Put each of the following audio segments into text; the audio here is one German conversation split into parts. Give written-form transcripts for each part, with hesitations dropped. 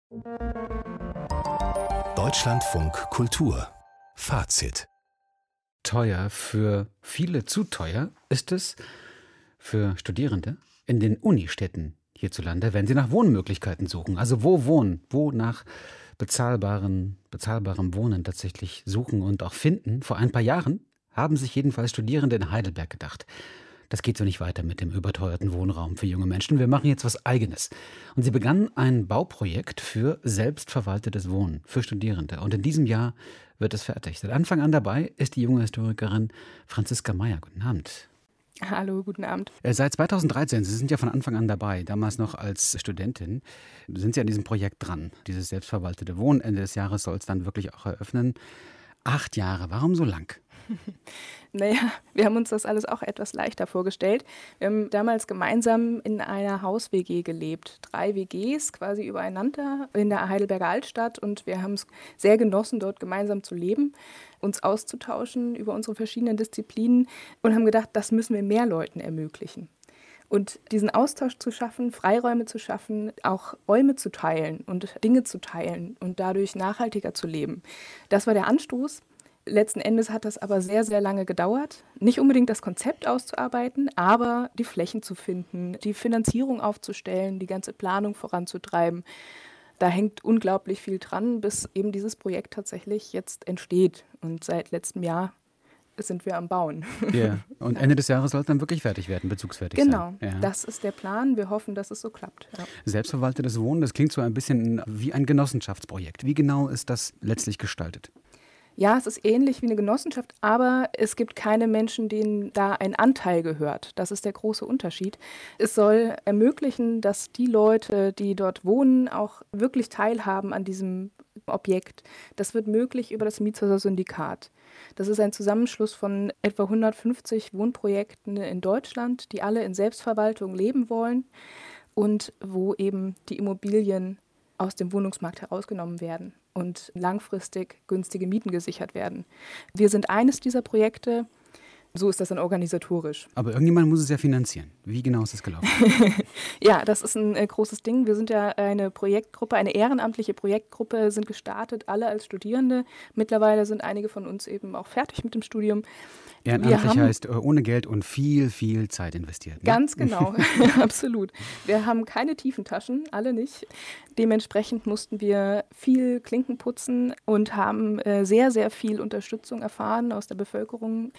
Deutschlandfunk Kultur. Fazit. Teuer, für viele zu teuer ist es für Studierende in den Unistädten hierzulande, wenn sie nach Wohnmöglichkeiten suchen. Also wo wohnen, wo nach bezahlbarem Wohnen tatsächlich suchen und auch finden. Vor ein paar Jahren haben sich jedenfalls Studierende in Heidelberg gedacht: Das geht so nicht weiter mit dem überteuerten Wohnraum für junge Menschen. Wir machen jetzt was Eigenes. Und sie begannen ein Bauprojekt für selbstverwaltetes Wohnen für Studierende. Und in diesem Jahr wird es fertig. Seit Anfang an dabei ist die junge Historikerin Franziska Meyer. Guten Abend. Hallo, guten Abend. Seit 2013, Sie sind ja von Anfang an dabei, damals noch als Studentin, sind Sie an diesem Projekt dran. Dieses selbstverwaltete Wohnen, Ende des Jahres soll es dann wirklich auch eröffnen. 8 Jahre, warum so lang? Naja, wir haben uns das alles auch etwas leichter vorgestellt. Wir haben damals gemeinsam in einer Haus-WG gelebt. 3 WGs quasi übereinander in der Heidelberger Altstadt. Und wir haben es sehr genossen, dort gemeinsam zu leben, uns auszutauschen über unsere verschiedenen Disziplinen und haben gedacht, das müssen wir mehr Leuten ermöglichen. Und diesen Austausch zu schaffen, Freiräume zu schaffen, auch Räume zu teilen und Dinge zu teilen und dadurch nachhaltiger zu leben. Das war der Anstoß. Letzten Endes hat das aber sehr, sehr lange gedauert. Nicht unbedingt das Konzept auszuarbeiten, aber die Flächen zu finden, die Finanzierung aufzustellen, die ganze Planung voranzutreiben. Da hängt unglaublich viel dran, bis eben dieses Projekt tatsächlich jetzt entsteht. Und seit letztem Jahr sind wir am Bauen. Ja. Und Ende des Jahres soll es dann wirklich fertig werden, bezugsfertig genau, sein. Ja. Das ist der Plan. Wir hoffen, dass es so klappt. Ja. Selbstverwaltetes Wohnen, das klingt so ein bisschen wie ein Genossenschaftsprojekt. Wie genau ist das letztlich gestaltet? Ja, es ist ähnlich wie eine Genossenschaft, aber es gibt keine Menschen, denen da ein Anteil gehört. Das ist der große Unterschied. Es soll ermöglichen, dass die Leute, die dort wohnen, auch wirklich teilhaben an diesem Objekt. Das wird möglich über das Mietshäuser-Syndikat. Das ist ein Zusammenschluss von etwa 150 Wohnprojekten in Deutschland, die alle in Selbstverwaltung leben wollen und wo eben die Immobilien aus dem Wohnungsmarkt herausgenommen werden und langfristig günstige Mieten gesichert werden. Wir sind eines dieser Projekte. So ist das dann organisatorisch. Aber irgendjemand muss es ja finanzieren. Wie genau ist das gelaufen? Ja, das ist ein großes Ding. Wir sind ja eine Projektgruppe, eine ehrenamtliche Projektgruppe, sind gestartet, alle als Studierende. Mittlerweile sind einige von uns eben auch fertig mit dem Studium. Ehrenamtlich heißt ohne Geld und viel, viel Zeit investiert. Ne? Ganz genau, absolut. Wir haben keine tiefen Taschen, alle nicht. Dementsprechend mussten wir viel Klinken putzen und haben sehr, sehr viel Unterstützung erfahren aus der Bevölkerung.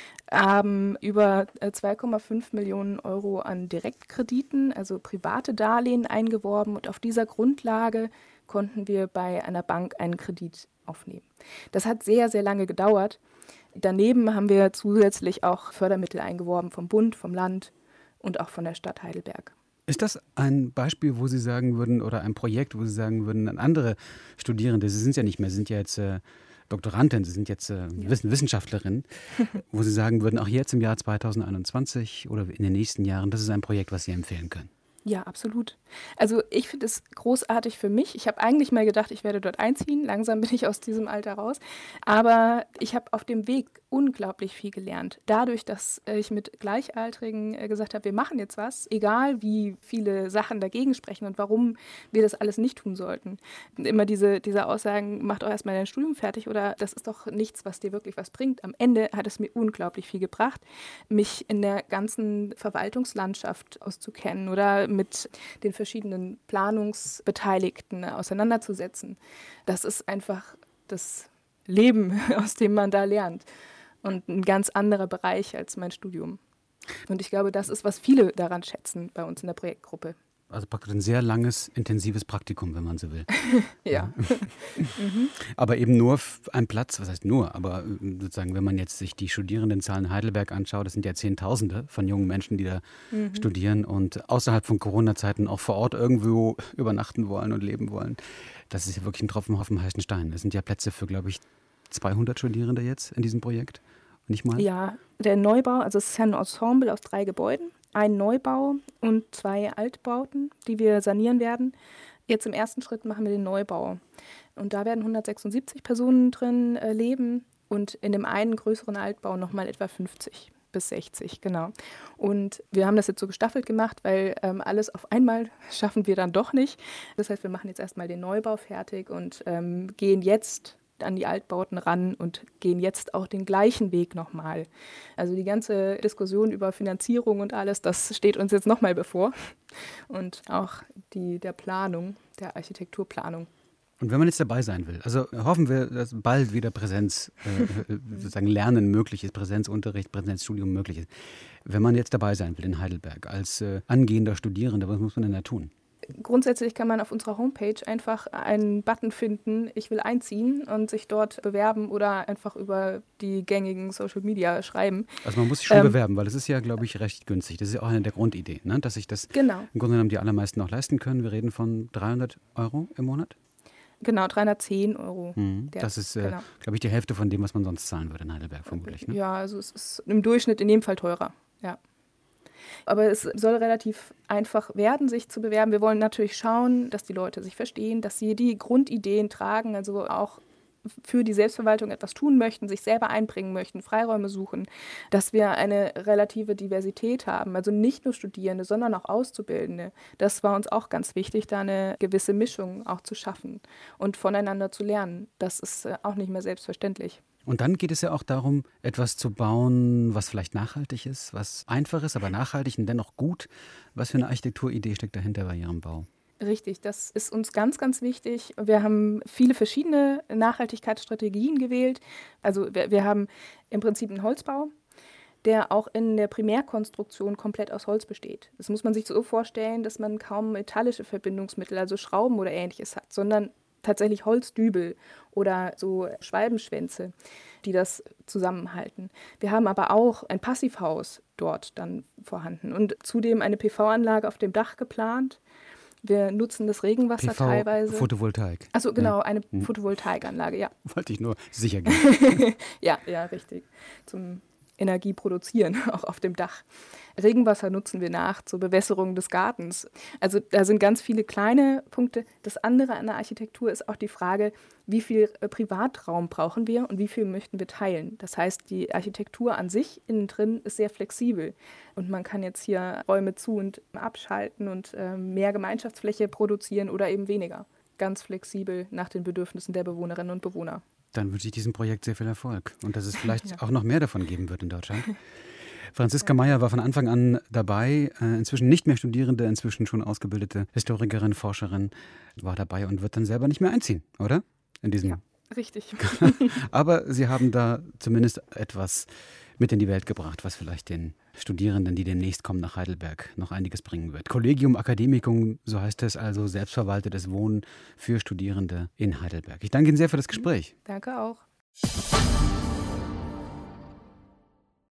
Haben über 2,5 Millionen Euro an Direktkrediten, also private Darlehen, eingeworben. Und auf dieser Grundlage konnten wir bei einer Bank einen Kredit aufnehmen. Das hat sehr, sehr lange gedauert. Daneben haben wir zusätzlich auch Fördermittel eingeworben vom Bund, vom Land und auch von der Stadt Heidelberg. Ist das ein Beispiel, wo Sie sagen würden, oder ein Projekt, wo Sie sagen würden, an andere Studierende, Sie sind es ja nicht mehr, Sie sind ja jetzt Doktorandin, Sie sind jetzt Wissenschaftlerin, wo Sie sagen würden, auch jetzt im Jahr 2021 oder in den nächsten Jahren, das ist ein Projekt, was Sie empfehlen können? Ja, absolut. Also ich finde es großartig für mich. Ich habe eigentlich mal gedacht, ich werde dort einziehen. Langsam bin ich aus diesem Alter raus. Aber ich habe auf dem Weg unglaublich viel gelernt. Dadurch, dass ich mit Gleichaltrigen gesagt habe, wir machen jetzt was, egal wie viele Sachen dagegen sprechen und warum wir das alles nicht tun sollten. Und immer diese Aussagen, mach doch erstmal dein Studium fertig oder das ist doch nichts, was dir wirklich was bringt. Am Ende hat es mir unglaublich viel gebracht, mich in der ganzen Verwaltungslandschaft auszukennen oder mit den verschiedenen Planungsbeteiligten auseinanderzusetzen. Das ist einfach das Leben, aus dem man da lernt. Und ein ganz anderer Bereich als mein Studium. Und ich glaube, das ist, was viele daran schätzen bei uns in der Projektgruppe. Also praktisch ein sehr langes, intensives Praktikum, wenn man so will. Ja. Aber eben nur ein Platz, was heißt nur, aber sozusagen, wenn man jetzt sich die Studierendenzahlen in Heidelberg anschaut, das sind ja Zehntausende von jungen Menschen, die da studieren und außerhalb von Corona-Zeiten auch vor Ort irgendwo übernachten wollen und leben wollen. Das ist ja wirklich ein Tropfen auf dem heißen Stein. Es sind ja Plätze für, glaube ich, 200 Studierende jetzt in diesem Projekt. Nicht mal? Ja, der Neubau, also es ist ja ein Ensemble aus 3 Gebäuden. Ein Neubau und 2 Altbauten, die wir sanieren werden. Jetzt im ersten Schritt machen wir den Neubau. Und da werden 176 Personen drin leben und in dem einen größeren Altbau nochmal etwa 50. bis 60, genau. Und wir haben das jetzt so gestaffelt gemacht, weil alles auf einmal schaffen wir dann doch nicht. Das heißt, wir machen jetzt erstmal den Neubau fertig und gehen jetzt an die Altbauten ran und gehen jetzt auch den gleichen Weg nochmal. Also die ganze Diskussion über Finanzierung und alles, das steht uns jetzt nochmal bevor. Und auch der Planung, der Architekturplanung. Und wenn man jetzt dabei sein will, also hoffen wir, dass bald wieder Präsenz, sozusagen Lernen möglich ist, Präsenzunterricht, Präsenzstudium möglich ist. Wenn man jetzt dabei sein will in Heidelberg als angehender Studierender, was muss man denn da tun? Grundsätzlich kann man auf unserer Homepage einfach einen Button finden, ich will einziehen und sich dort bewerben oder einfach über die gängigen Social Media schreiben. Also man muss sich schon bewerben, weil es ist ja, glaube ich, recht günstig. Das ist ja auch eine der Grundideen, ne? Dass sich das im Grunde genommen die allermeisten auch leisten können. Wir reden von 300 € im Monat. Genau, 310 €. Das ist, glaube ich, die Hälfte von dem, was man sonst zahlen würde in Heidelberg vermutlich. Ne? Ja, also es ist im Durchschnitt in dem Fall teurer, ja. Aber es soll relativ einfach werden, sich zu bewerben. Wir wollen natürlich schauen, dass die Leute sich verstehen, dass sie die Grundideen tragen, also auch für die Selbstverwaltung etwas tun möchten, sich selber einbringen möchten, Freiräume suchen, dass wir eine relative Diversität haben, also nicht nur Studierende, sondern auch Auszubildende. Das war uns auch ganz wichtig, da eine gewisse Mischung auch zu schaffen und voneinander zu lernen. Das ist auch nicht mehr selbstverständlich. Und dann geht es ja auch darum, etwas zu bauen, was vielleicht nachhaltig ist, was einfach ist, aber nachhaltig und dennoch gut. Was für eine Architekturidee steckt dahinter bei Ihrem Bau? Richtig, das ist uns ganz, ganz wichtig. Wir haben viele verschiedene Nachhaltigkeitsstrategien gewählt. Also wir haben im Prinzip einen Holzbau, der auch in der Primärkonstruktion komplett aus Holz besteht. Das muss man sich so vorstellen, dass man kaum metallische Verbindungsmittel, also Schrauben oder Ähnliches hat, sondern tatsächlich Holzdübel oder so Schwalbenschwänze, die das zusammenhalten. Wir haben aber auch ein Passivhaus dort dann vorhanden und zudem eine PV-Anlage auf dem Dach geplant. Wir nutzen das Regenwasser teilweise. Photovoltaik. Achso, genau, eine Photovoltaikanlage, ja. Wollte ich nur sicher gehen. Ja, richtig. Zum Energie produzieren, auch auf dem Dach. Regenwasser nutzen wir nach zur Bewässerung des Gartens. Also da sind ganz viele kleine Punkte. Das andere an der Architektur ist auch die Frage, wie viel Privatraum brauchen wir und wie viel möchten wir teilen. Das heißt, die Architektur an sich innen drin ist sehr flexibel und man kann jetzt hier Räume zu- und abschalten und mehr Gemeinschaftsfläche produzieren oder eben weniger. Ganz flexibel nach den Bedürfnissen der Bewohnerinnen und Bewohner. Dann wünsche ich diesem Projekt sehr viel Erfolg und dass es vielleicht auch noch mehr davon geben wird in Deutschland. Franziska Meyer war von Anfang an dabei, inzwischen nicht mehr Studierende, inzwischen schon ausgebildete Historikerin, Forscherin, war dabei und wird dann selber nicht mehr einziehen, oder? In diesem. Ja, richtig. Aber Sie haben da zumindest etwas mit in die Welt gebracht, was vielleicht den Studierenden, die demnächst kommen nach Heidelberg, noch einiges bringen wird. Collegium Academicum, so heißt es also, selbstverwaltetes Wohnen für Studierende in Heidelberg. Ich danke Ihnen sehr für das Gespräch. Danke auch.